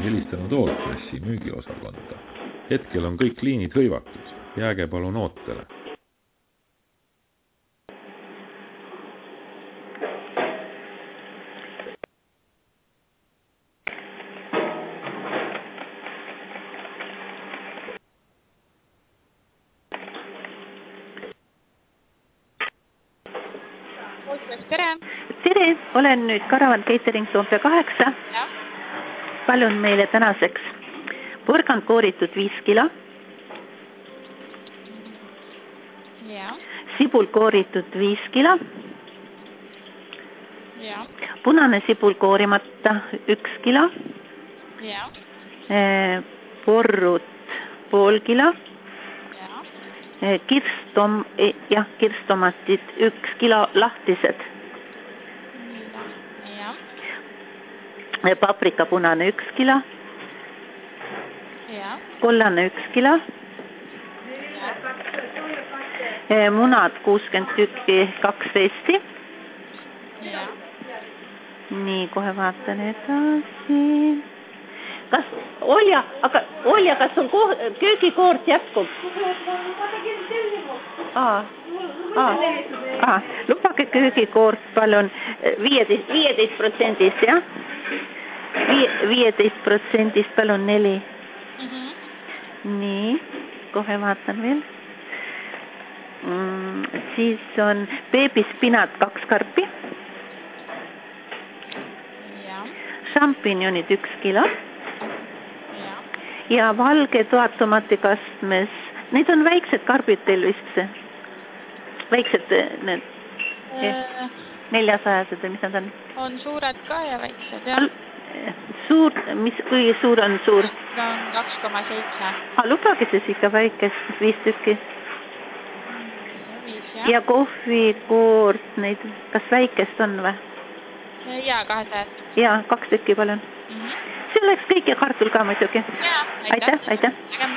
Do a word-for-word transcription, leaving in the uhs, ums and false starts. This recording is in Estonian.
helistanud Allfreshi müügiosakonda. Hetkel on kõik liinid hõivatud. Jääge palun ootele. Tere. Tere, olen nüüd Caravan Catering Toompea kaheksa. Ja. Palun meile tänaseks porgand kooritud viis kilo. Ja. Sibul kooritud viis kilo. Ja. Punane sibul koorimata üks kilo. Ja. E, porrut pool kilo. Ja. E, kirstom, e, jah, kirstomatid üks kilo lahtised. Ja. E, paprika punane üks kilo. Ja. Kollane üks kilo. Ja. E, munad kuuskümmend tükki kaksteist. Ja. Nii, kohe vaatan edasi. Kas, Olja, aga Olja, kas sul ko köögikoort jätkub? Aa, aa, aa, lubage köögikoort palun viieteist, viieteist protsendist, jah? viieteist protsendist palun neli. Mhm. Nii, kohe vaatan veel. Mm, siis on beebispinat kaks karpi. Ja. Šampinjonid üks kilo. Ja. Ja valge toatomati kastmes. Need on väiksed karbid teil vist. Väiksed need Äh, neljasajased või mis nad on? on suured ka ja väiksed, jah. Suur, mis, kui suur on suur? See on kaks koma seitse. Ah, lubage siis ikka väikest, viis tükki. Viis, jah. Ja kohvikoort, neid, kas väikest on või? Ja, kahesajad. Ja, kaks tükki palun. Mhm. See oleks kõik ja kartul ka muidugi. Ja, aitäh, aitäh. aitäh.